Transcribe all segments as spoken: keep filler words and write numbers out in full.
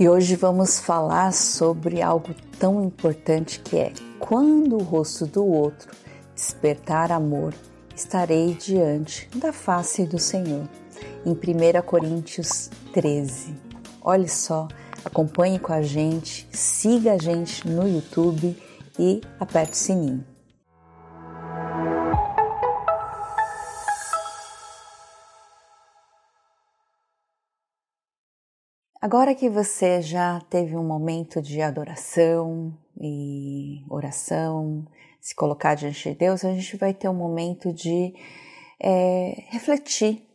E hoje vamos falar sobre algo tão importante que é: quando o rosto do outro despertar amor, estarei diante da face do Senhor. Em primeira Coríntios treze. Olha só, acompanhe com a gente, siga a gente no YouTube e aperte o sininho. Agora que você já teve um momento de adoração e oração, se colocar diante de Deus, a gente vai ter um momento de é, refletir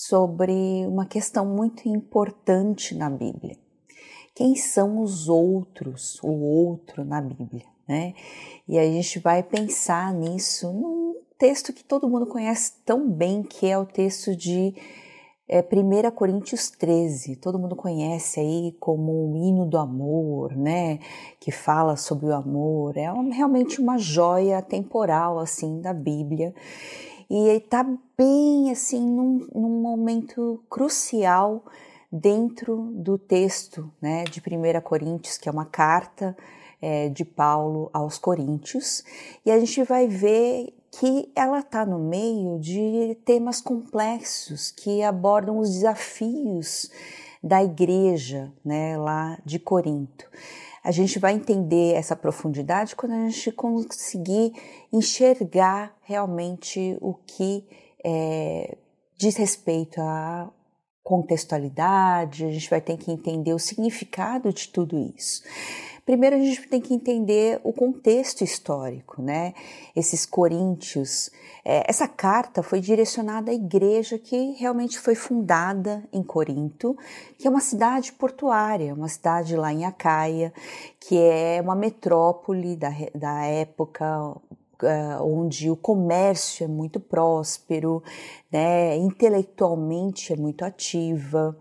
sobre uma questão muito importante na Bíblia. Quem são os outros, o outro na Bíblia, né? E a gente vai pensar nisso num texto que todo mundo conhece tão bem, que é o texto de É primeira Coríntios treze, todo mundo conhece aí como o hino do amor, né? Que fala sobre o amor, é um, realmente uma joia temporal, assim, da Bíblia. E está bem, assim, num, num momento crucial dentro do texto, né? De primeira Coríntios, que é uma carta é, de Paulo aos Coríntios. E a gente vai ver que ela está no meio de temas complexos que abordam os desafios da igreja, né, lá de Corinto. A gente vai entender essa profundidade quando a gente conseguir enxergar realmente o que é, diz respeito à contextualidade. A gente vai ter que entender o significado de tudo isso. Primeiro a gente tem que entender o contexto histórico, né? Esses coríntios, é, essa carta foi direcionada à igreja que realmente foi fundada em Corinto, que é uma cidade portuária, uma cidade lá em Acaia, que é uma metrópole da, da época, Uh, onde o comércio é muito próspero, né, intelectualmente é muito ativa,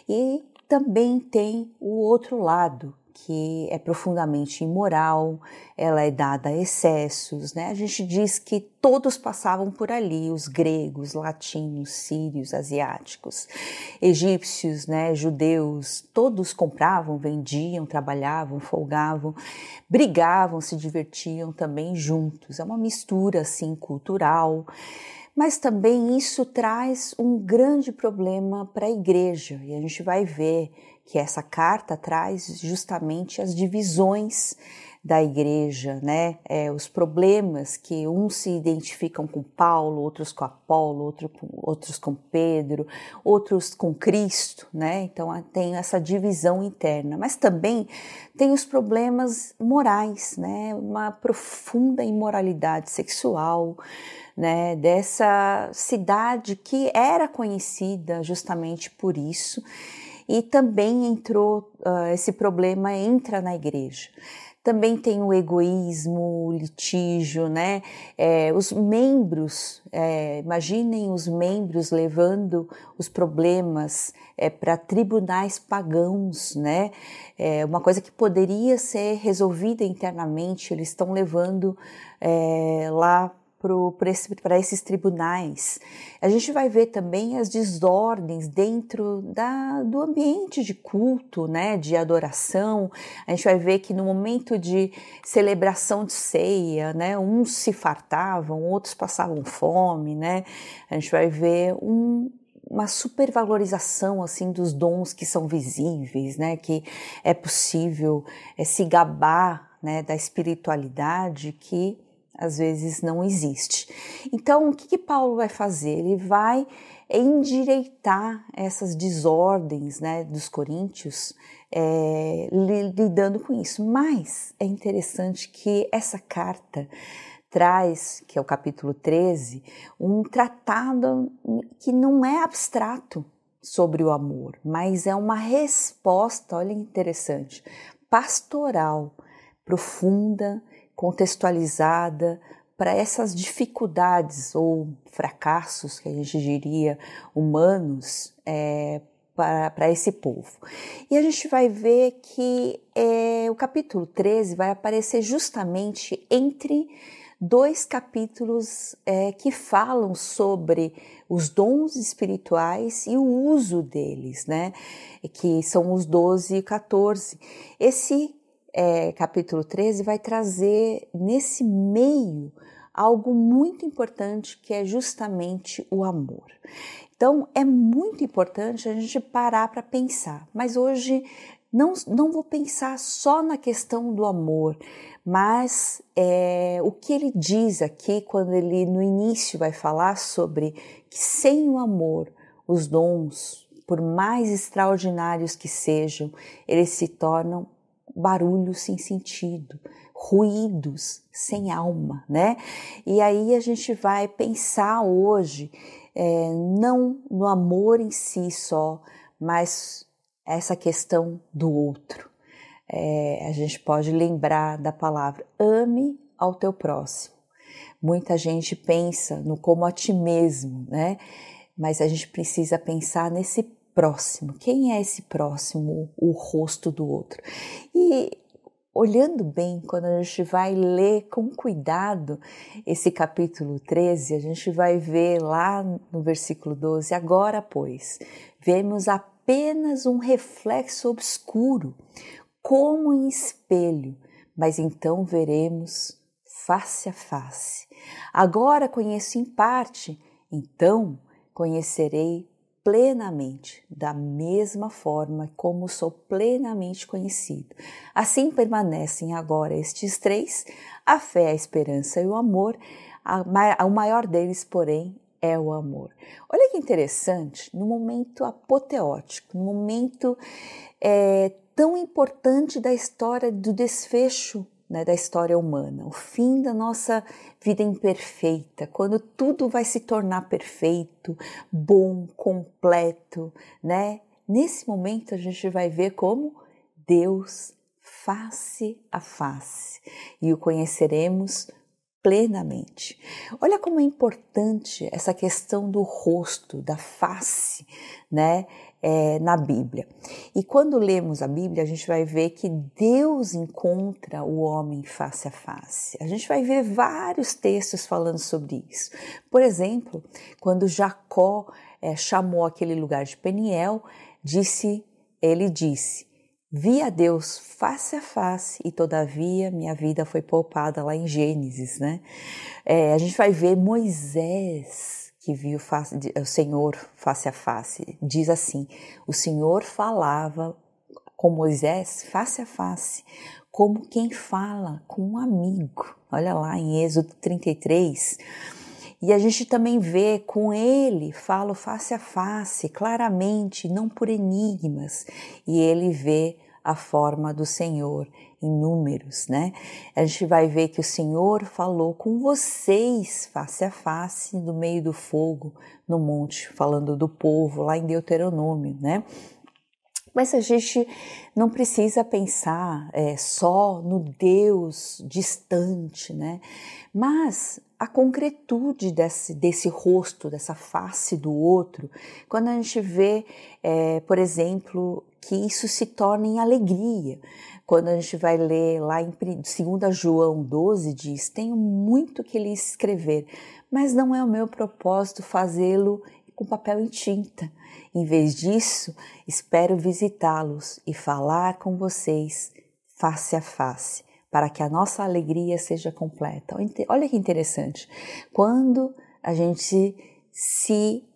e também tem o outro lado, que é profundamente imoral, ela é dada a excessos, né? A gente diz que todos passavam por ali, os gregos, latinos, sírios, asiáticos, egípcios, né, judeus, todos compravam, vendiam, trabalhavam, folgavam, brigavam, se divertiam também juntos. É uma mistura assim cultural. Mas também isso traz um grande problema para a igreja, e a gente vai ver que essa carta traz justamente as divisões da igreja, né? É, os problemas que uns se identificam com Paulo, outros com Apolo, outro com, outros com Pedro, outros com Cristo, né? Então tem essa divisão interna, mas também tem os problemas morais, né? Uma profunda imoralidade sexual, né, dessa cidade que era conhecida justamente por isso, e também entrou, uh, esse problema entra na igreja. Também tem o egoísmo, o litígio, né? É, os membros, é, imaginem os membros levando os problemas é, para tribunais pagãos, né? É, uma coisa que poderia ser resolvida internamente, eles estão levando é, lá para esses tribunais. A gente vai ver também as desordens dentro da, do ambiente de culto, né, de adoração. A gente vai ver que no momento de celebração de ceia, né, uns se fartavam, outros passavam fome, né? A gente vai ver um uma supervalorização assim dos dons que são visíveis, né, que é possível é, se gabar, né, da espiritualidade que às vezes não existe. Então, o que, que Paulo vai fazer? Ele vai endireitar essas desordens, né, dos coríntios, é, lidando com isso. Mas é interessante que essa carta traz, que é o capítulo treze, um tratado que não é abstrato sobre o amor, mas é uma resposta, olha que interessante, pastoral, profunda, contextualizada para essas dificuldades ou fracassos, que a gente diria, humanos, é, para, para esse povo. E a gente vai ver que é, o capítulo treze vai aparecer justamente entre dois capítulos é, que falam sobre os dons espirituais e o uso deles, né? Que são os doze e quatorze. Esse é, capítulo treze vai trazer nesse meio algo muito importante, que é justamente o amor. Então, é muito importante a gente parar para pensar, mas hoje não, não vou pensar só na questão do amor, mas é, o que ele diz aqui, quando ele no início vai falar sobre que sem o amor, os dons, por mais extraordinários que sejam, eles se tornam barulhos sem sentido, ruídos sem alma, né? E aí a gente vai pensar hoje é, não no amor em si só, mas essa questão do outro. É, a gente pode lembrar da palavra ame ao teu próximo. Muita gente pensa no como a ti mesmo, né? Mas a gente precisa pensar nesse próximo. Quem é esse próximo? O rosto do outro. E olhando bem, quando a gente vai ler com cuidado esse capítulo treze, a gente vai ver lá no versículo doze, agora, pois, vemos apenas um reflexo obscuro, como em espelho, mas então veremos face a face. Agora conheço em parte, então conhecerei plenamente, da mesma forma como sou plenamente conhecido. Assim permanecem agora estes três, a fé, a esperança e o amor. O maior deles, porém, é o amor. Olha que interessante, no momento apoteótico, no momento é, tão importante da história, do desfecho, né, da história humana, o fim da nossa vida imperfeita, quando tudo vai se tornar perfeito, bom, completo, né? Nesse momento a gente vai ver como Deus face a face e o conheceremos plenamente. Olha como é importante essa questão do rosto, da face, né, é, na Bíblia. E quando lemos a Bíblia, a gente vai ver que Deus encontra o homem face a face. A gente vai ver vários textos falando sobre isso. Por exemplo, quando Jacó é, chamou aquele lugar de Peniel, disse, ele disse: vi a Deus face a face e todavia minha vida foi poupada, lá em Gênesis, né? É, a gente vai ver Moisés, que viu face, o Senhor face a face, diz assim, o Senhor falava com Moisés face a face, como quem fala com um amigo. Olha lá em Êxodo trinta e três. E a gente também vê com ele, falo face a face, claramente, não por enigmas. E ele vê a forma do Senhor em números, né? A gente vai ver que o Senhor falou com vocês face a face no meio do fogo, no monte, falando do povo, lá em Deuteronômio, né? Mas a gente não precisa pensar é, só no Deus distante, né? Mas a concretude desse, desse rosto, dessa face do outro, quando a gente vê, é, por exemplo, que isso se torna em alegria. Quando a gente vai ler lá em dois João doze, diz, tenho muito que lhe escrever, mas não é o meu propósito fazê-lo com papel e tinta. Em vez disso, espero visitá-los e falar com vocês face a face, para que a nossa alegria seja completa. Olha que interessante. Quando a gente se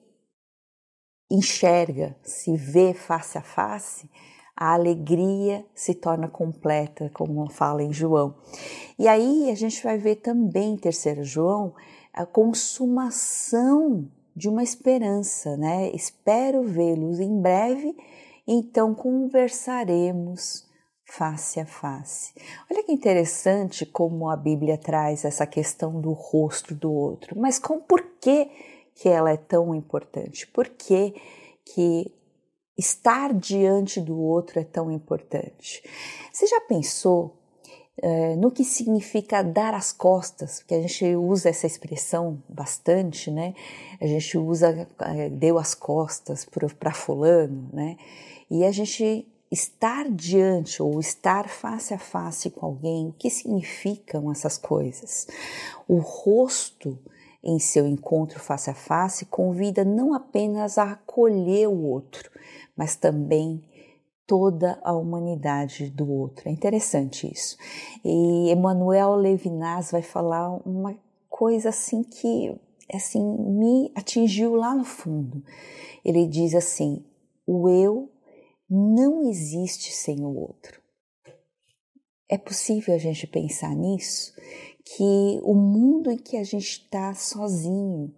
enxerga, se vê face a face, a alegria se torna completa, como fala em João. E aí a gente vai ver também em terceiro João a consumação de uma esperança, né? Espero vê-los em breve, então conversaremos face a face. Olha que interessante como a Bíblia traz essa questão do rosto do outro, mas com, por que que ela é tão importante? Por que que estar diante do outro é tão importante? Você já pensou é, no que significa dar as costas? Porque a gente usa essa expressão bastante, né? A gente usa, é, deu as costas para fulano, né? E a gente estar diante ou estar face a face com alguém, o que significam essas coisas? O rosto em seu encontro face a face convida não apenas a acolher o outro, mas também toda a humanidade do outro. É interessante isso. E Emmanuel Levinas vai falar uma coisa assim que assim me atingiu lá no fundo. Ele diz assim: o eu não existe sem o outro. É possível a gente pensar nisso? Que o mundo em que a gente está sozinho,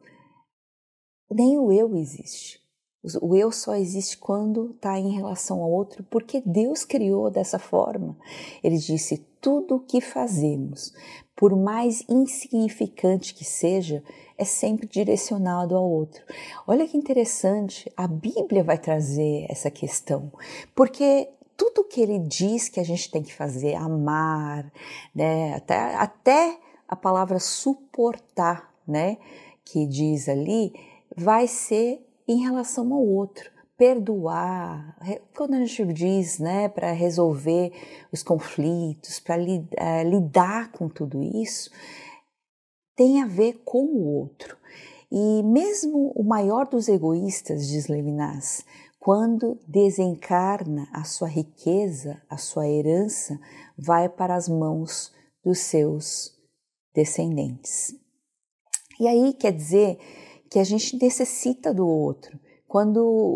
nem o eu existe. O eu só existe quando está em relação ao outro, porque Deus criou dessa forma. Ele disse: tudo o que fazemos, por mais insignificante que seja, é sempre direcionado ao outro. Olha que interessante, a Bíblia vai trazer essa questão, porque tudo que ele diz que a gente tem que fazer, amar, né, até, até a palavra suportar, né, que diz ali, vai ser em relação ao outro. Perdoar, quando a gente diz, né, para resolver os conflitos, para li, uh, lidar com tudo isso, tem a ver com o outro. E mesmo o maior dos egoístas, diz Levinas, quando desencarna, a sua riqueza, a sua herança, vai para as mãos dos seus descendentes. E aí quer dizer que a gente necessita do outro. Quando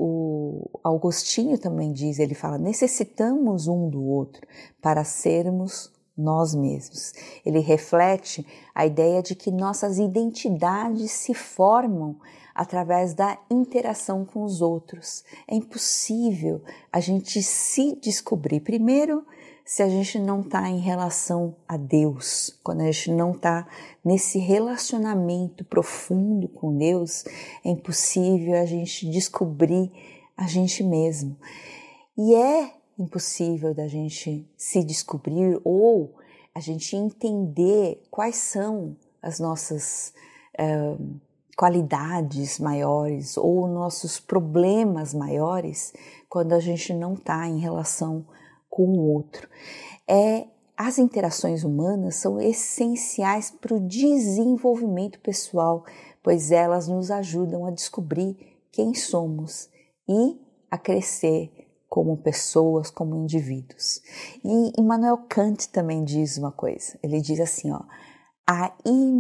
o Agostinho também diz, ele fala, necessitamos um do outro para sermos nós mesmos. Ele reflete a ideia de que nossas identidades se formam através da interação com os outros. É impossível a gente se descobrir. Primeiro, se a gente não está em relação a Deus, quando a gente não está nesse relacionamento profundo com Deus, é impossível a gente descobrir a gente mesmo. E é impossível da gente se descobrir ou a gente entender quais são as nossas uh, qualidades maiores ou nossos problemas maiores quando a gente não está em relação com o outro. É, as interações humanas são essenciais para o desenvolvimento pessoal, pois elas nos ajudam a descobrir quem somos e a crescer como pessoas, como indivíduos. E Immanuel Kant também diz uma coisa, ele diz assim, ó, a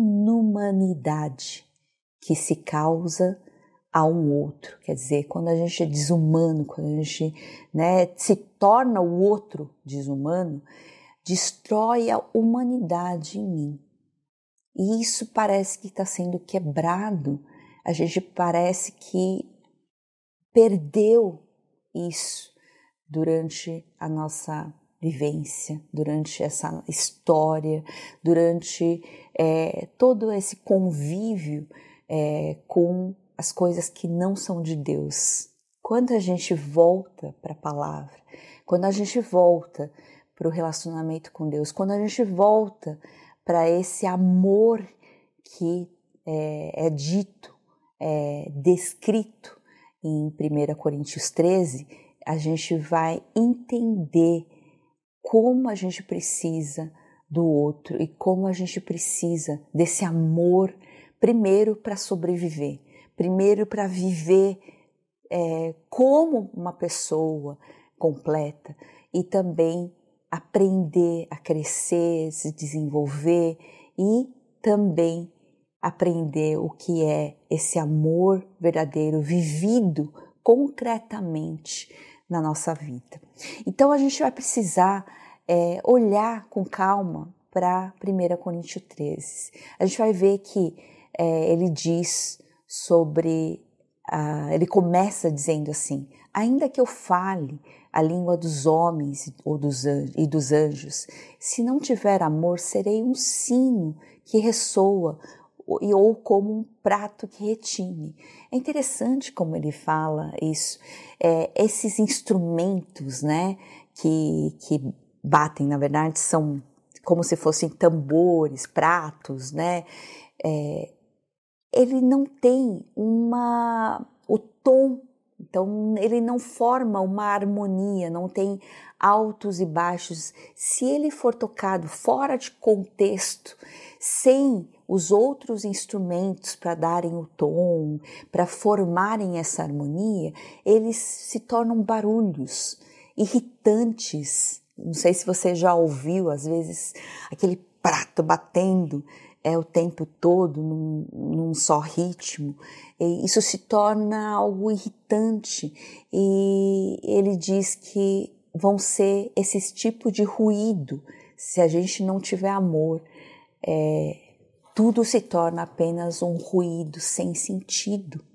inumanidade que se causa a um outro, quer dizer, quando a gente é desumano, quando a gente, né, se torna o outro desumano, destrói a humanidade em mim. E isso parece que está sendo quebrado, a gente parece que perdeu isso durante a nossa vivência, durante essa história, durante é, todo esse convívio é, com as coisas que não são de Deus. Quando a gente volta para a palavra, quando a gente volta para o relacionamento com Deus, quando a gente volta para esse amor que é, é dito, é descrito em primeira Coríntios treze, a gente vai entender como a gente precisa do outro e como a gente precisa desse amor, primeiro para sobreviver, primeiro para viver é, como uma pessoa completa e também aprender a crescer, se desenvolver e também aprender o que é esse amor verdadeiro vivido concretamente na nossa vida. Então a gente vai precisar é, olhar com calma para primeira Coríntios treze. A gente vai ver que é, ele diz sobre, uh, ele começa dizendo assim, ainda que eu fale a língua dos homens ou dos anjos, e dos anjos, se não tiver amor, serei um sino que ressoa ou como um prato que retine. É interessante como ele fala isso, é, esses instrumentos, né, que, que batem, na verdade, são como se fossem tambores, pratos, né, é, ele não tem uma, o tom Então ele não forma uma harmonia, não tem altos e baixos. Se ele for tocado fora de contexto, sem os outros instrumentos para darem o tom, para formarem essa harmonia, eles se tornam barulhos irritantes. Não sei se você já ouviu, às vezes, aquele prato batendo é o tempo todo num, num só ritmo. E isso se torna algo irritante, e ele diz que vão ser esses tipos de ruído se a gente não tiver amor. É, tudo se torna apenas um ruído sem sentido.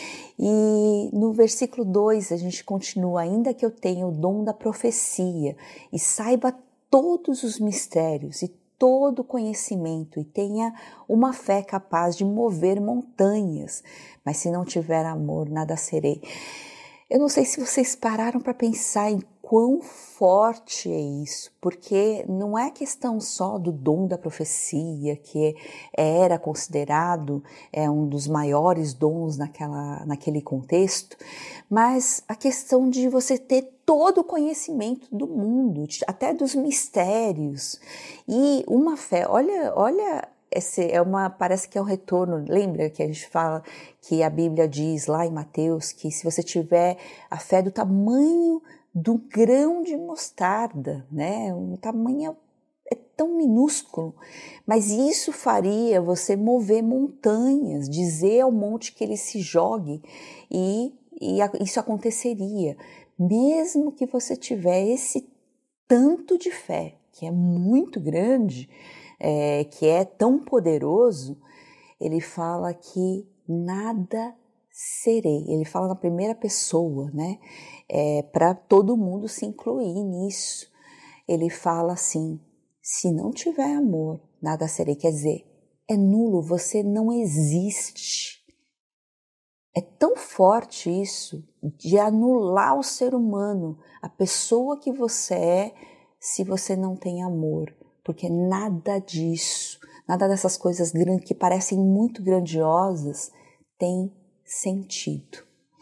E no versículo dois a gente continua: ainda que eu tenha o dom da profecia e saiba todos os mistérios e todo conhecimento e tenha uma fé capaz de mover montanhas, mas se não tiver amor, nada serei. Eu não sei se vocês pararam para pensar em quão forte é isso, porque não é questão só do dom da profecia, que era considerado é, um dos maiores dons naquela, naquele contexto, mas a questão de você ter todo o conhecimento do mundo, até dos mistérios, e uma fé. Olha, olha, esse é uma, parece que é um retorno. Lembra que a gente fala que a Bíblia diz lá em Mateus que se você tiver a fé do tamanho do grão de mostarda, né, um tamanho é tão minúsculo, mas isso faria você mover montanhas, dizer ao monte que ele se jogue, e, e isso aconteceria. Mesmo que você tiver esse tanto de fé, que é muito grande, é, que é tão poderoso, ele fala que nada serei. Ele fala na primeira pessoa, né? É, para todo mundo se incluir nisso. Ele fala assim: se não tiver amor, nada serei. Quer dizer, é nulo, você não existe. É tão forte isso, de anular o ser humano, a pessoa que você é, se você não tem amor. Porque nada disso, nada dessas coisas grandes que parecem muito grandiosas, tem sentido.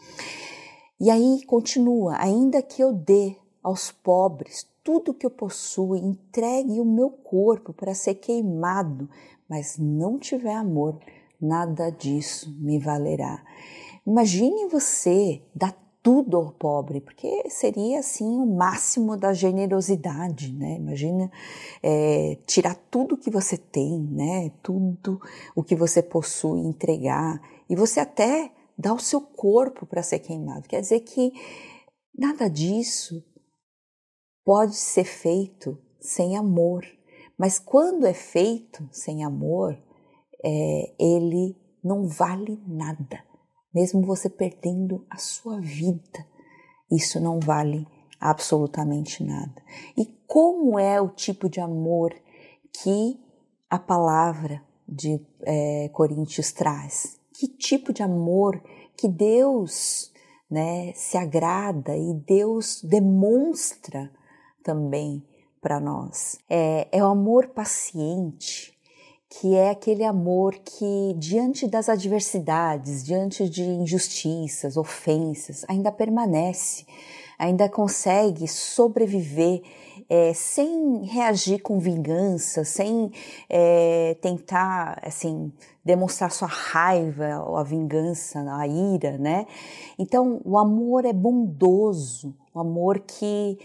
E aí continua: ainda que eu dê aos pobres tudo que eu possuo, entregue o meu corpo para ser queimado, mas não tiver amor, nada disso me valerá. Imagine você dar tudo ao pobre, porque seria assim o máximo da generosidade, né? Imagina é, tirar tudo que você tem, né? Tudo o que você possui, entregar, e você até dar o seu corpo para ser queimado. Quer dizer que nada disso pode ser feito sem amor, mas quando é feito sem amor, é, ele não vale nada. Mesmo você perdendo a sua vida, isso não vale absolutamente nada. E como é o tipo de amor que a palavra de é, Coríntios traz? Que tipo de amor que Deus, né, se agrada e Deus demonstra também para nós? É, é o amor paciente, que é aquele amor que, diante das adversidades, diante de injustiças, ofensas, ainda permanece, ainda consegue sobreviver é, sem reagir com vingança, sem é, tentar, assim, demonstrar sua raiva, ou a vingança, a ira, né? Então, o amor é bondoso, o amor que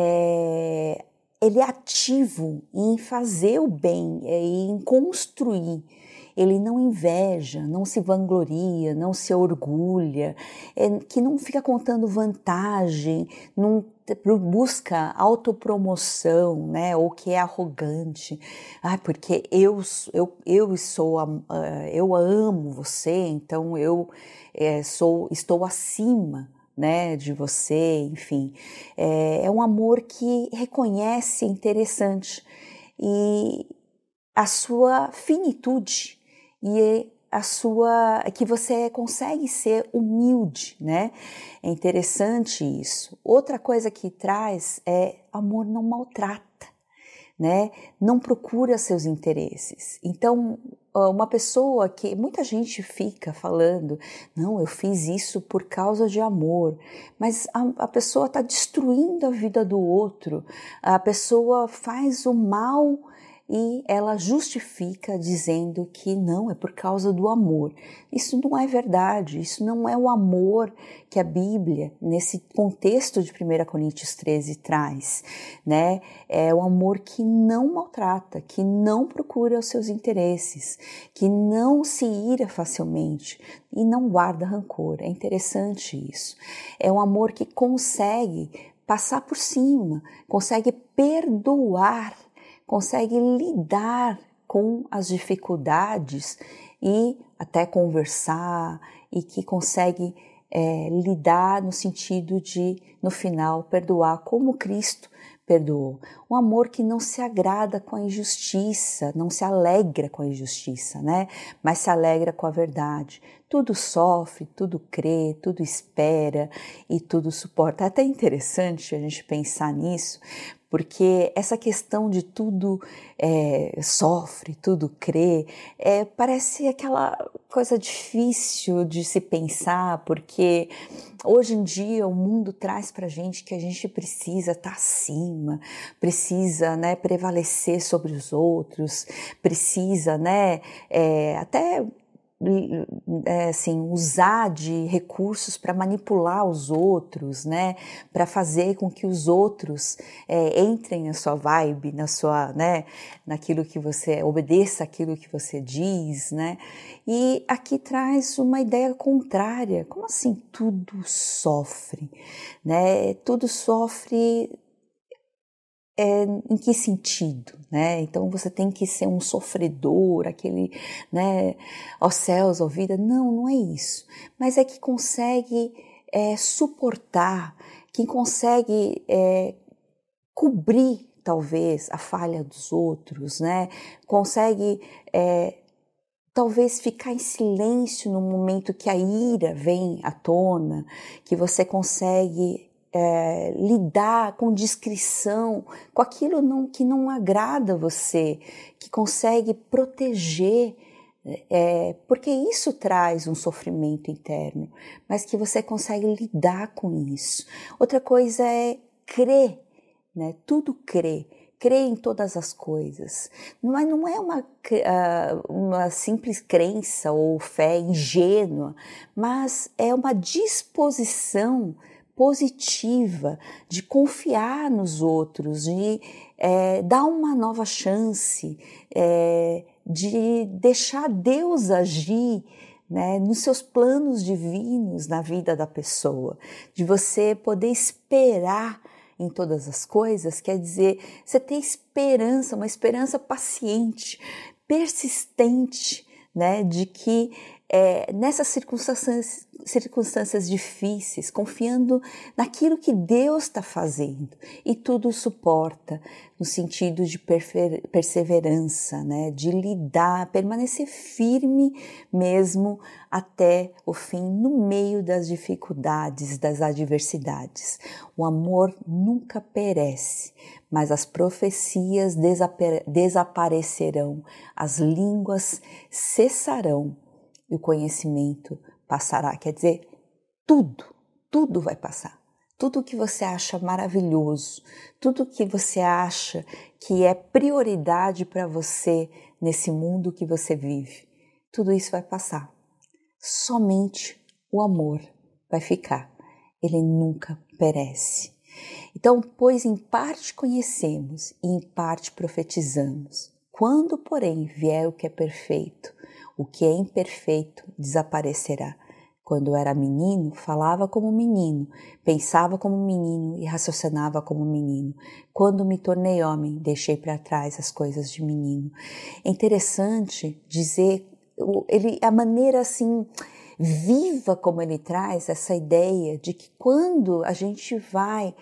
é, ele é ativo em fazer o bem, em construir. Ele não inveja, não se vangloria, não se orgulha, é, que não fica contando vantagem, não busca autopromoção, né? Ou que é arrogante. Ah, porque eu, eu, eu, sou, eu amo você, então eu é, sou, estou acima, né, de você, enfim. É, é um amor que reconhece, interessante, e a sua finitude, e a sua, que você consegue ser humilde, né? É interessante isso. Outra coisa que traz é: amor não maltrata. né? Não procura seus interesses. Então, uma pessoa que muita gente fica falando, não, eu fiz isso por causa de amor, mas a, a pessoa está destruindo a vida do outro, a pessoa faz o mal e ela justifica dizendo que não, é por causa do amor. Isso não é verdade, isso não é o amor que a Bíblia, nesse contexto de primeira Coríntios treze, traz, né? É o amor que não maltrata, que não procura os seus interesses, que não se ira facilmente e não guarda rancor. É interessante isso. É um amor que consegue passar por cima, consegue perdoar, consegue lidar com as dificuldades e até conversar, e que consegue é, lidar no sentido de, no final, perdoar como Cristo perdoou. Um amor que não se agrada com a injustiça, não se alegra com a injustiça, né? Mas se alegra com a verdade. Tudo sofre, tudo crê, tudo espera e tudo suporta. É até interessante a gente pensar nisso, porque essa questão de tudo é, sofre, tudo crê, é, parece aquela coisa difícil de se pensar, porque hoje em dia o mundo traz pra gente que a gente precisa estar acima, precisa, né, prevalecer sobre os outros, precisa, né, é, até É, assim, usar de recursos para manipular os outros, né, para fazer com que os outros é, entrem na sua vibe, na sua, né, naquilo que você obedeça, aquilo que você diz, né. E aqui traz uma ideia contrária. Como assim tudo sofre, né? Tudo sofre. É, em que sentido, né? Então você tem que ser um sofredor, aquele, né, aos céus, à vida. Não, não é isso. Mas é que consegue é, suportar, que consegue é, cobrir, talvez, a falha dos outros, né? Consegue é, talvez ficar em silêncio no momento que a ira vem à tona, que você consegue É, lidar com discrição, com aquilo não, que não agrada você, que consegue proteger, é, porque isso traz um sofrimento interno, mas que você consegue lidar com isso. Outra coisa é crer, né? Tudo crer. Crer em todas as coisas, mas não é uma, uma simples crença ou fé ingênua, mas é uma disposição positiva de confiar nos outros, de é, dar uma nova chance, é, de deixar Deus agir, né, nos seus planos divinos na vida da pessoa, de você poder esperar em todas as coisas, quer dizer, você ter esperança, uma esperança paciente, persistente, né, de que é, nessas circunstâncias, circunstâncias difíceis, confiando naquilo que Deus está fazendo, e tudo suporta, no sentido de perseverança, né, de lidar, permanecer firme mesmo até o fim, no meio das dificuldades, das adversidades. O amor nunca perece, mas as profecias desaparecerão, as línguas cessarão e o conhecimento passará. Quer dizer, tudo, tudo vai passar. Tudo que você acha maravilhoso, tudo que você acha que é prioridade para você nesse mundo que você vive, tudo isso vai passar. Somente o amor vai ficar. Ele nunca perece. Então, pois em parte conhecemos e em parte profetizamos. Quando, porém, vier o que é perfeito, o que é imperfeito desaparecerá. Quando eu era menino, falava como menino, pensava como menino e raciocinava como menino. Quando me tornei homem, deixei para trás as coisas de menino. É interessante dizer, ele, a maneira assim viva como ele traz essa ideia de que quando a gente vai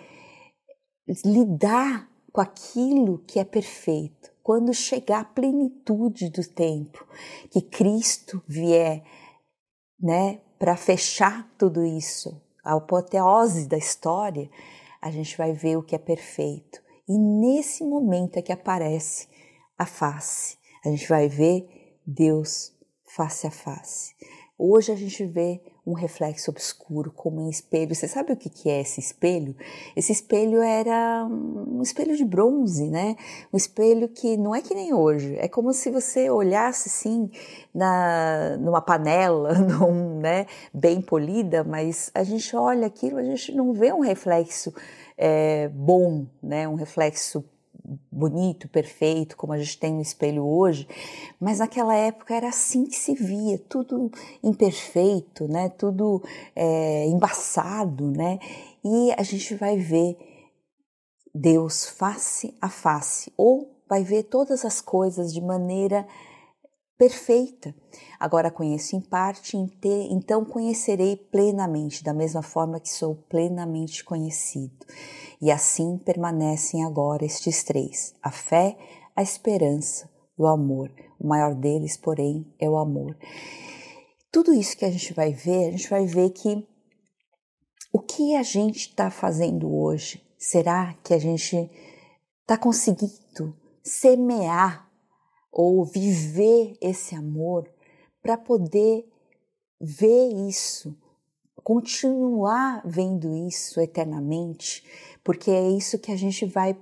lidar com aquilo que é perfeito, quando chegar a plenitude do tempo, que Cristo vier, né, para fechar tudo isso, a apoteose da história, a gente vai ver o que é perfeito E nesse momento é que aparece a face. A gente vai ver Deus face a face. Hoje a gente vê um reflexo obscuro como um espelho. Você sabe o que é esse espelho? Esse espelho era um espelho de bronze, né? Um espelho que não é que nem hoje. É como se você olhasse assim na, numa panela, num, né, bem polida, mas a gente olha aquilo, a gente não vê um reflexo é, bom, né? Um reflexo bonito, perfeito, como a gente tem no espelho hoje, mas naquela época era assim que se via, tudo imperfeito, né? Tudo é, embaçado, né? E a gente vai ver Deus face a face, ou vai ver todas as coisas de maneira perfeita. Agora conheço em parte, então conhecerei plenamente, da mesma forma que sou plenamente conhecido. E assim permanecem agora estes três: a fé, a esperança e o amor. O maior deles, porém, é o amor. Tudo isso que a gente vai ver, a gente vai ver que o que a gente está fazendo hoje, será que a gente está conseguindo semear ou viver esse amor para poder ver isso, continuar vendo isso eternamente, porque é isso que a gente vai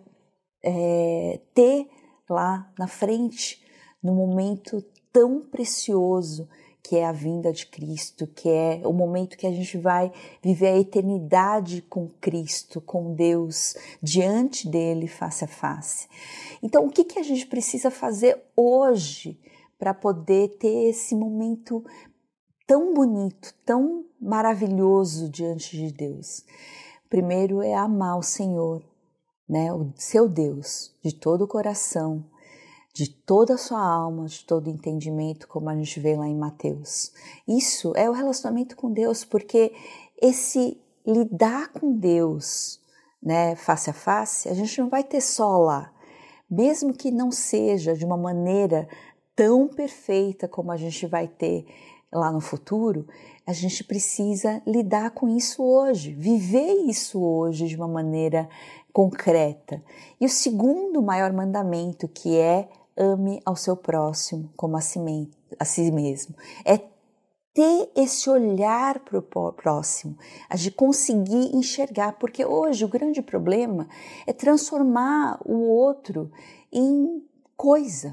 é, ter lá na frente, no momento tão precioso que é a vinda de Cristo, que é o momento que a gente vai viver a eternidade com Cristo, com Deus, diante dele, face a face. Então, o que, que a gente precisa fazer hoje para poder ter esse momento tão bonito, tão maravilhoso diante de Deus? Primeiro é amar o Senhor, né, o seu Deus, de todo o coração, de toda a sua alma, de todo o entendimento, como a gente vê lá em Mateus. Isso é o relacionamento com Deus, porque esse lidar com Deus, né, face a face, a gente não vai ter só lá. Mesmo que não seja de uma maneira tão perfeita como a gente vai ter lá no futuro, a gente precisa lidar com isso hoje, viver isso hoje de uma maneira concreta. E o segundo maior mandamento, que é ame ao seu próximo como a si, a si mesmo, é ter esse olhar para o próximo, a de conseguir enxergar, porque hoje o grande problema é transformar o outro em coisa,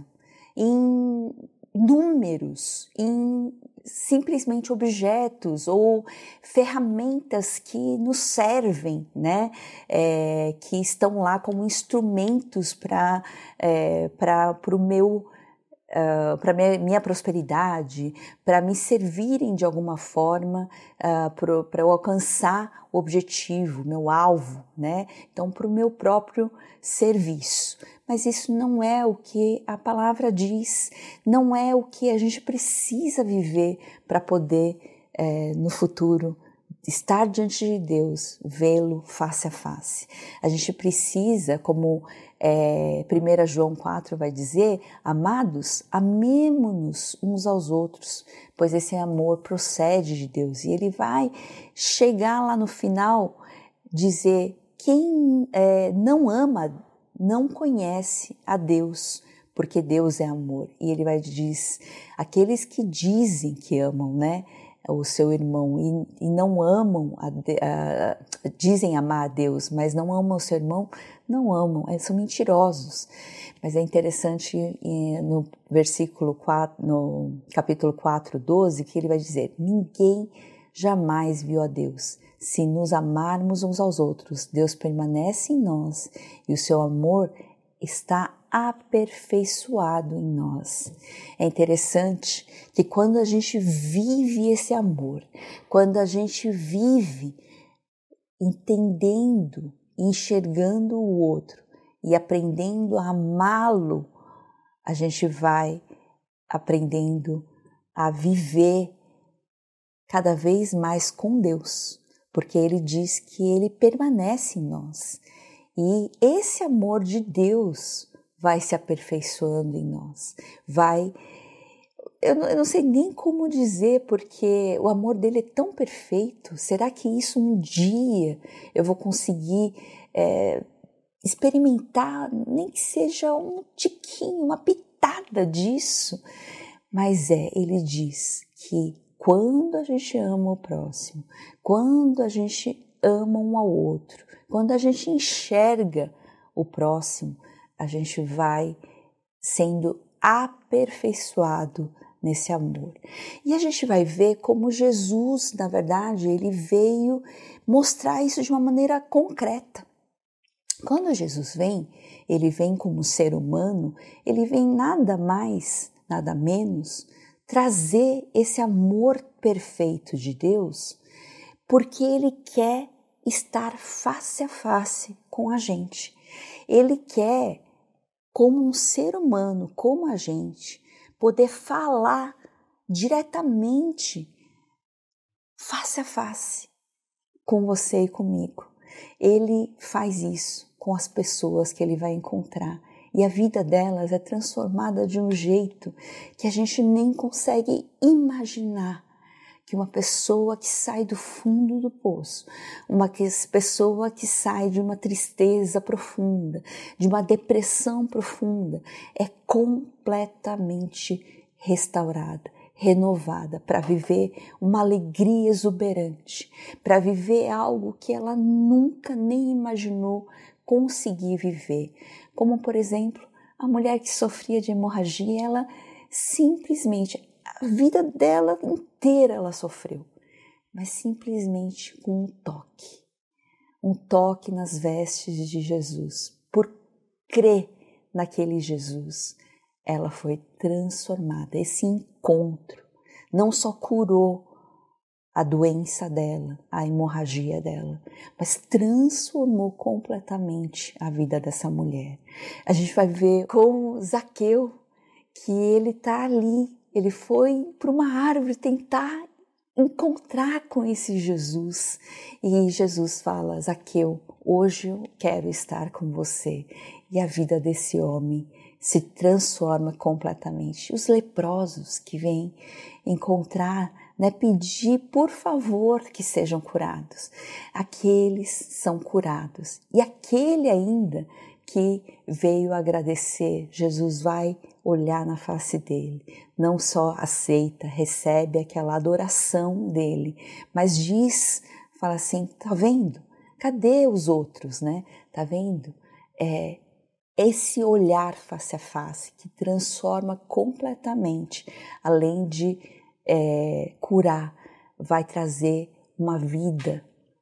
em números, em simplesmente objetos ou ferramentas que nos servem, né? É, que estão lá como instrumentos para é, para o meu Uh, para minha, minha prosperidade, para me servirem de alguma forma uh, para eu alcançar o objetivo, meu alvo, né? Então, para o meu próprio serviço. Mas isso não é o que a palavra diz, não é o que a gente precisa viver para poder, eh, no futuro, estar diante de Deus, vê-lo face a face. A gente precisa, como é, primeiro João quatro vai dizer, amados, amemo-nos uns aos outros, pois esse amor procede de Deus. E ele vai chegar lá no final, dizer, quem é, não ama, não conhece a Deus, porque Deus é amor. E ele vai dizer, aqueles que dizem que amam, né, o seu irmão e, e não amam, a, a, dizem amar a Deus, mas não amam o seu irmão, não amam, são mentirosos. Mas é interessante no versículo quatro, no capítulo quatro, doze, que ele vai dizer, ninguém jamais viu a Deus. Se nos amarmos uns aos outros, Deus permanece em nós e o seu amor está aperfeiçoado em nós. É interessante que quando a gente vive esse amor, quando a gente vive entendendo, enxergando o outro e aprendendo a amá-lo, a gente vai aprendendo a viver cada vez mais com Deus, porque Ele diz que Ele permanece em nós. E esse amor de Deus vai se aperfeiçoando em nós, vai, eu não, eu não sei nem como dizer, porque o amor dele é tão perfeito. Será que isso um dia eu vou conseguir é, experimentar, nem que seja um tiquinho, uma pitada disso. Mas é, ele diz que quando a gente ama o próximo, quando a gente ama um ao outro, quando a gente enxerga o próximo, a gente vai sendo aperfeiçoado nesse amor. E a gente vai ver como Jesus, na verdade, ele veio mostrar isso de uma maneira concreta. Quando Jesus vem, ele vem como ser humano, ele vem nada mais, nada menos, trazer esse amor perfeito de Deus, porque ele quer estar face a face com a gente. Ele quer, como um ser humano, como a gente, poder falar diretamente, face a face, com você e comigo. Ele faz isso com as pessoas que ele vai encontrar e a vida delas é transformada de um jeito que a gente nem consegue imaginar. Que uma pessoa que sai do fundo do poço, uma pessoa que sai de uma tristeza profunda, de uma depressão profunda, é completamente restaurada, renovada, para viver uma alegria exuberante, para viver algo que ela nunca nem imaginou conseguir viver. Como, por exemplo, a mulher que sofria de hemorragia, ela simplesmente, a vida dela inteira ela sofreu, mas simplesmente com um toque, um toque nas vestes de Jesus, por crer naquele Jesus, ela foi transformada. Esse encontro não só curou a doença dela, a hemorragia dela, mas transformou completamente a vida dessa mulher. A gente vai ver como Zaqueu, que ele está ali, ele foi para uma árvore tentar encontrar com esse Jesus. E Jesus fala: Zaqueu, hoje eu quero estar com você. E a vida desse homem se transforma completamente. Os leprosos que vêm encontrar, né, pedir por favor que sejam curados. Aqueles são curados. E aquele ainda que veio agradecer, Jesus vai olhar na face dele, não só aceita, recebe aquela adoração dele, mas diz, fala assim, tá vendo? Cadê os outros, né? Tá vendo? É esse olhar face a face que transforma completamente, além de é, curar, vai trazer uma vida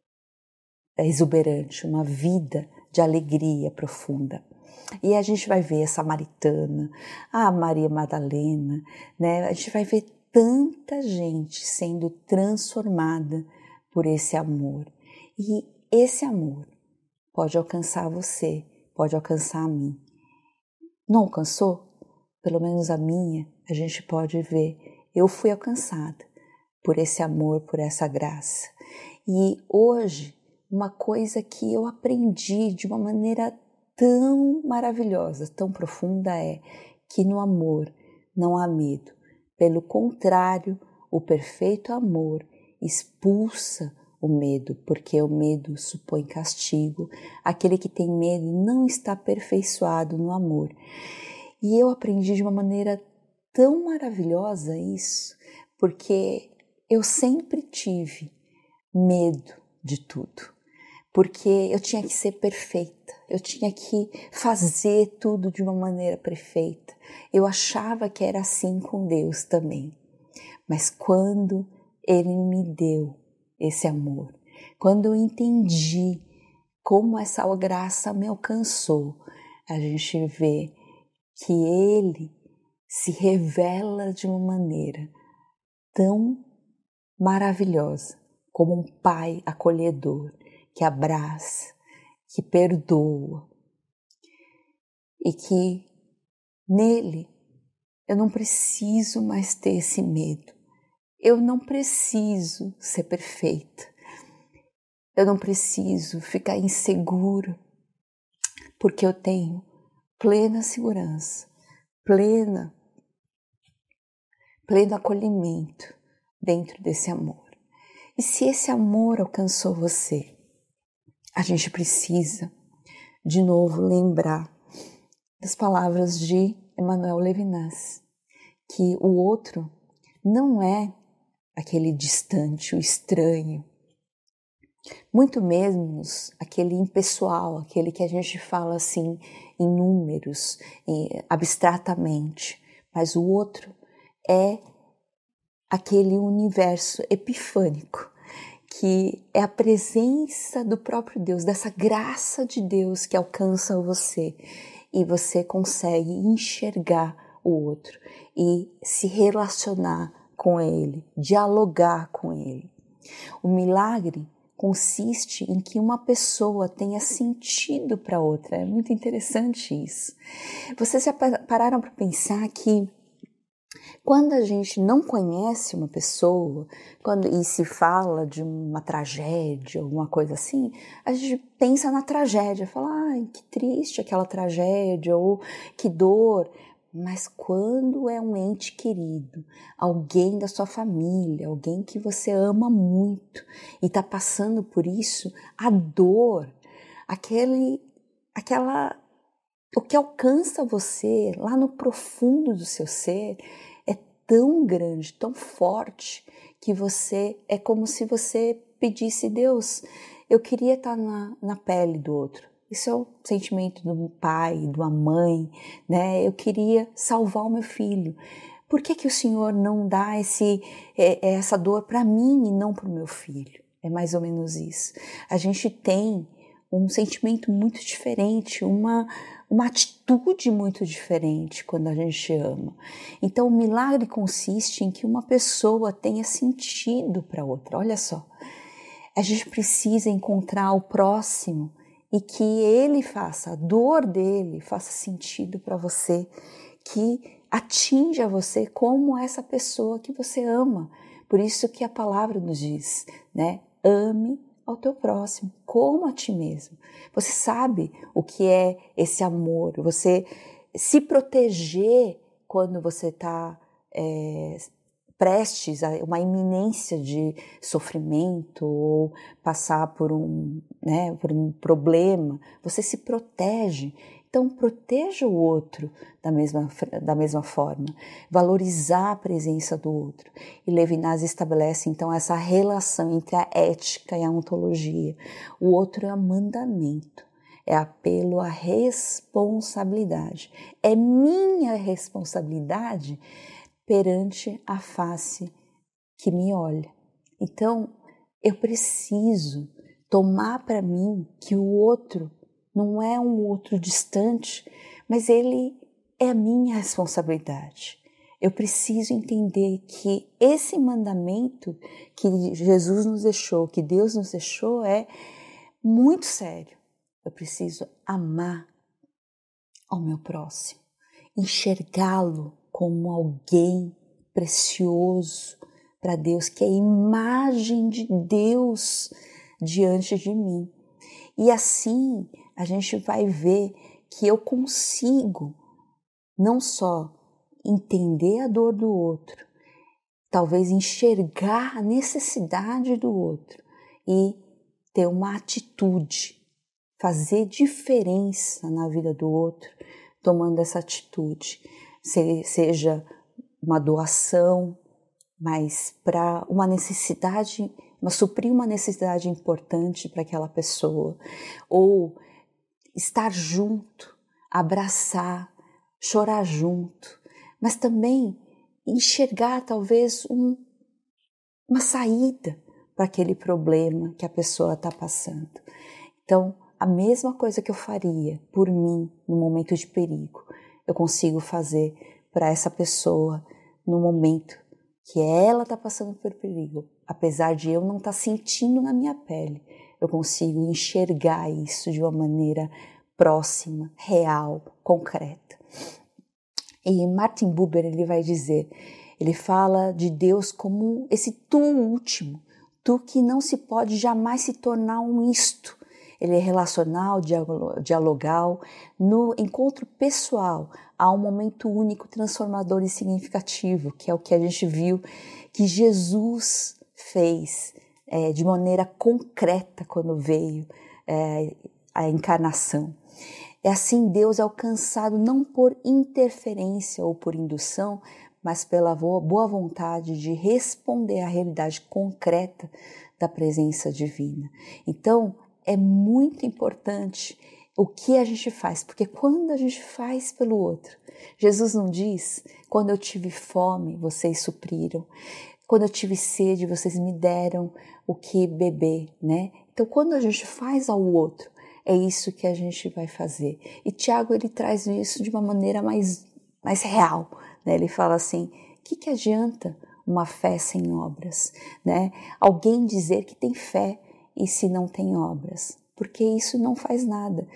exuberante, uma vida de alegria profunda. E a gente vai ver a Samaritana, a Maria Madalena, né? A gente vai ver tanta gente sendo transformada por esse amor. E esse amor pode alcançar você, pode alcançar a mim. Não alcançou? Pelo menos a minha, a gente pode ver. Eu fui alcançada por esse amor, por essa graça. E hoje, uma coisa que eu aprendi de uma maneira tão maravilhosa, tão profunda é que no amor não há medo. Pelo contrário, o perfeito amor expulsa o medo, porque o medo supõe castigo. Aquele que tem medo não está aperfeiçoado no amor. E eu aprendi de uma maneira tão maravilhosa isso, porque eu sempre tive medo de tudo. Porque eu tinha que ser perfeita, eu tinha que fazer tudo de uma maneira perfeita. Eu achava que era assim com Deus também. Mas quando Ele me deu esse amor, quando eu entendi como essa graça me alcançou, a gente vê que Ele se revela de uma maneira tão maravilhosa, como um pai acolhedor, que abraça, que perdoa e que nele eu não preciso mais ter esse medo, eu não preciso ser perfeita, eu não preciso ficar insegura, porque eu tenho plena segurança, plena, pleno acolhimento dentro desse amor. E se esse amor alcançou você, a gente precisa de novo lembrar das palavras de Emmanuel Levinas, que o outro não é aquele distante, o estranho, muito menos aquele impessoal, aquele que a gente fala assim em números, em, abstratamente, mas o outro é aquele universo epifânico, que é a presença do próprio Deus, dessa graça de Deus que alcança você e você consegue enxergar o outro e se relacionar com ele, dialogar com ele. O milagre consiste em que uma pessoa tenha sentido para outra. É muito interessante isso. Vocês já pararam para pensar que quando a gente não conhece uma pessoa, quando e se fala de uma tragédia, alguma coisa assim, a gente pensa na tragédia, fala, ai, que triste aquela tragédia, ou que dor. Mas quando é um ente querido, alguém da sua família, alguém que você ama muito e está passando por isso, a dor, aquele, aquela, o que alcança você lá no profundo do seu ser é tão grande, tão forte, que você, é como se você pedisse, Deus, eu queria estar na, na pele do outro. Isso é o sentimento do pai, de uma mãe, né? Eu queria salvar o meu filho. Por que que o Senhor não dá esse, essa dor para mim e não para o meu filho? É mais ou menos isso. A gente tem um sentimento muito diferente, uma, uma atitude muito diferente quando a gente ama. Então, o milagre consiste em que uma pessoa tenha sentido para outra. Olha só, a gente precisa encontrar o próximo e que ele faça, a dor dele faça sentido para você, que atinja você como essa pessoa que você ama. Por isso que a palavra nos diz, né? Ame ao teu próximo como a ti mesmo. Você sabe o que é esse amor, você se proteger quando você está é, prestes a uma iminência de sofrimento ou passar por um, né, por um problema, você se protege. Então, proteja o outro da mesma, da mesma forma, valorizar a presença do outro. E Levinas estabelece, então, essa relação entre a ética e a ontologia. O outro é um mandamento, é apelo à responsabilidade. É minha responsabilidade perante a face que me olha. Então, eu preciso tomar para mim que o outro não é um outro distante, mas ele é a minha responsabilidade. Eu preciso entender que esse mandamento que Jesus nos deixou, que Deus nos deixou, é muito sério. Eu preciso amar ao meu próximo, enxergá-lo como alguém precioso para Deus, que é a imagem de Deus diante de mim. E assim a gente vai ver que eu consigo não só entender a dor do outro, talvez enxergar a necessidade do outro e ter uma atitude, fazer diferença na vida do outro, tomando essa atitude, seja uma doação, mas para uma necessidade, uma, suprir uma necessidade importante para aquela pessoa, ou estar junto, abraçar, chorar junto, mas também enxergar talvez um, uma saída para aquele problema que a pessoa está passando. Então, a mesma coisa que eu faria por mim no momento de perigo, eu consigo fazer para essa pessoa no momento que ela está passando por perigo. Apesar de eu não estar tá sentindo na minha pele, eu consigo enxergar isso de uma maneira próxima, real, concreta. E Martin Buber, ele vai dizer, ele fala de Deus como esse tu último, tu que não se pode jamais se tornar um isto. Ele é relacional, dialogal. No encontro pessoal, há um momento único, transformador e significativo, que é o que a gente viu que Jesus fez é, de maneira concreta quando veio é, a encarnação. É assim, Deus é alcançado não por interferência ou por indução, mas pela boa vontade de responder à realidade concreta da presença divina. Então, é muito importante o que a gente faz, porque quando a gente faz pelo outro, Jesus não diz, quando eu tive fome, vocês supriram, quando eu tive sede, vocês me deram o que beber, né? Então, quando a gente faz ao outro, é isso que a gente vai fazer. E Tiago, ele traz isso de uma maneira mais, mais real, né? Ele fala assim, o que, que adianta uma fé sem obras, né? Alguém dizer que tem fé e se não tem obras, porque isso não faz nada.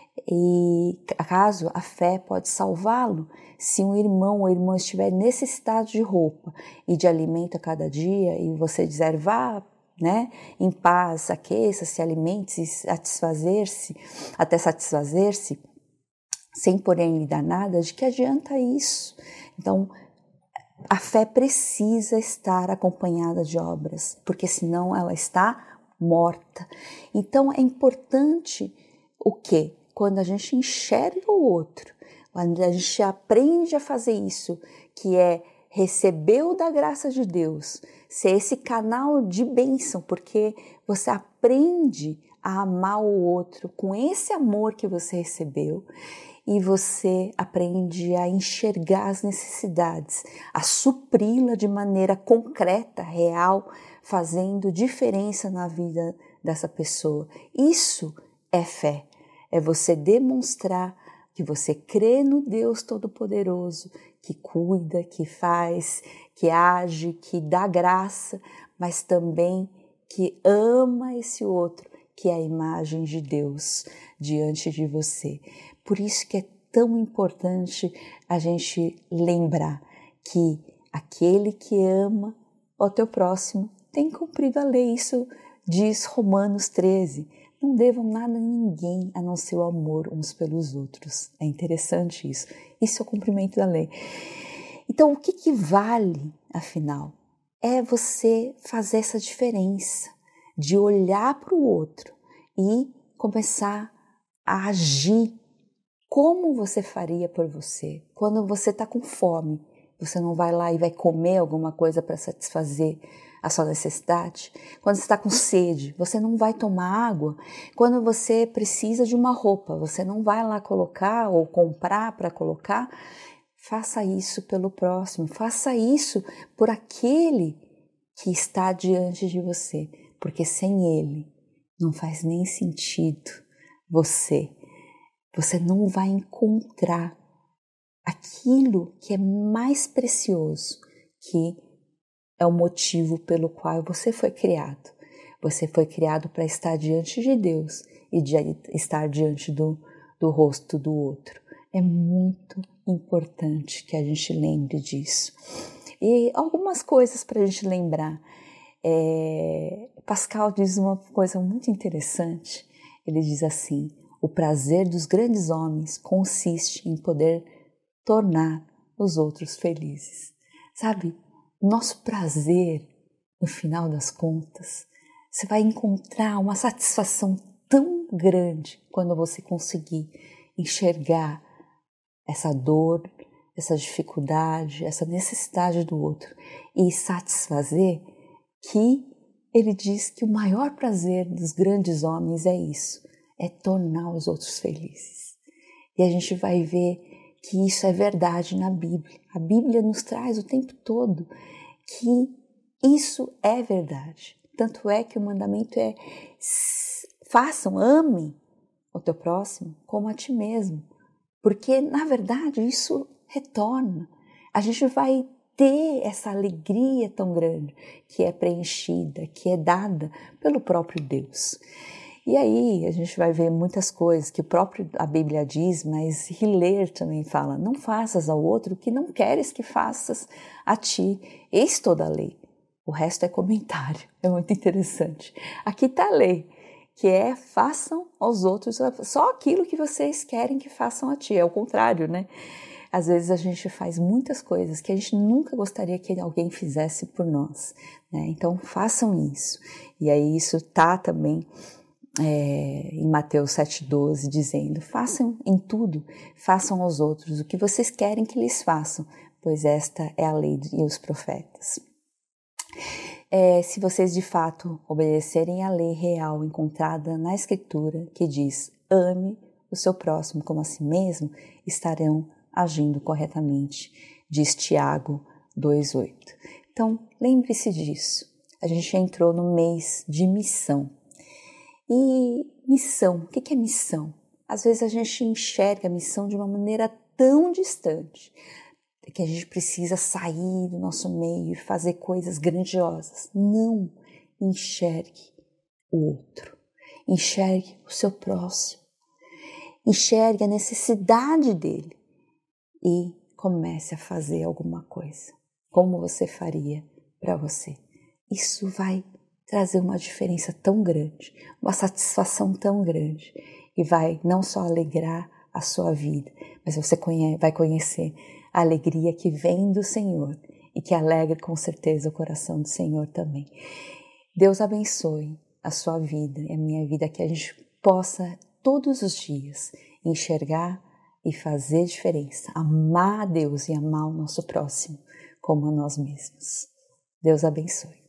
E acaso a fé pode salvá-lo? Se um irmão ou irmã estiver necessitado de roupa e de alimento a cada dia e você dizer vá, né, em paz, aqueça-se, alimente-se, satisfazer-se, até satisfazer-se, sem porém lhe dar nada, de que adianta isso? Então, a fé precisa estar acompanhada de obras, porque senão ela está morta. Então, é importante o quê? Quando a gente enxerga o outro, quando a gente aprende a fazer isso, que é receber da graça de Deus, ser esse canal de bênção, porque você aprende a amar o outro com esse amor que você recebeu e você aprende a enxergar as necessidades, a supri-la de maneira concreta, real, fazendo diferença na vida dessa pessoa. Isso é fé, é você demonstrar que você crê no Deus Todo-Poderoso, que cuida, que faz, que age, que dá graça, mas também que ama esse outro, que é a imagem de Deus diante de você. Por isso que é tão importante a gente lembrar que aquele que ama o teu próximo tem cumprido a lei. Isso diz Romanos treze. Não devam nada a ninguém a não ser o amor uns pelos outros. É interessante isso. Isso é o cumprimento da lei. Então, o que, que vale, afinal? É você fazer essa diferença de olhar para o outro e começar a agir como você faria por você. Quando você está com fome, você não vai lá e vai comer alguma coisa para satisfazer a sua necessidade. Quando você está com sede, você não vai tomar água. Quando você precisa de uma roupa, você não vai lá colocar ou comprar para colocar. Faça isso pelo próximo, faça isso por aquele que está diante de você, porque sem ele não faz nem sentido você. Você não vai encontrar aquilo que é mais precioso, que é o motivo pelo qual você foi criado. Você foi criado para estar diante de Deus e de estar diante do, do rosto do outro. É muito importante que a gente lembre disso. E algumas coisas para a gente lembrar. É, Pascal diz uma coisa muito interessante. Ele diz assim, o prazer dos grandes homens consiste em poder tornar os outros felizes. Sabe, nosso prazer, no final das contas, você vai encontrar uma satisfação tão grande quando você conseguir enxergar essa dor, essa dificuldade, essa necessidade do outro e satisfazer, que ele diz que o maior prazer dos grandes homens é isso, é tornar os outros felizes. E a gente vai ver que isso é verdade na Bíblia. A Bíblia nos traz o tempo todo que isso é verdade. Tanto é que o mandamento é façam, ame o teu próximo como a ti mesmo. Porque, na verdade, isso retorna. A gente vai ter essa alegria tão grande que é preenchida, que é dada pelo próprio Deus. E aí a gente vai ver muitas coisas que o próprio a Bíblia diz, mas Hiller também fala, não faças ao outro o que não queres que faças a ti. Eis toda a lei. O resto é comentário, é muito interessante. Aqui está a lei, que é façam aos outros só aquilo que vocês querem que façam a ti. É o contrário, né? Às vezes a gente faz muitas coisas que a gente nunca gostaria que alguém fizesse por nós, né? Então façam isso. E aí isso tá também é, em Mateus sete, doze, dizendo: façam em tudo, façam aos outros o que vocês querem que lhes façam, pois esta é a lei e os profetas. É, se vocês de fato obedecerem à lei real encontrada na Escritura, que diz: ame o seu próximo como a si mesmo, estarão agindo corretamente, diz Tiago dois, oito. Então, lembre-se disso. A gente entrou no mês de missão. E missão, o que é missão? Às vezes a gente enxerga a missão de uma maneira tão distante, que a gente precisa sair do nosso meio e fazer coisas grandiosas. Não, enxergue o outro, enxergue o seu próximo, enxergue a necessidade dele e comece a fazer alguma coisa. Como você faria para você? Isso vai trazer uma diferença tão grande, uma satisfação tão grande, e vai não só alegrar a sua vida, mas você conhece, vai conhecer a alegria que vem do Senhor e que alegra com certeza o coração do Senhor também. Deus abençoe a sua vida e a minha vida, que a gente possa todos os dias enxergar e fazer diferença, amar a Deus e amar o nosso próximo como a nós mesmos. Deus abençoe.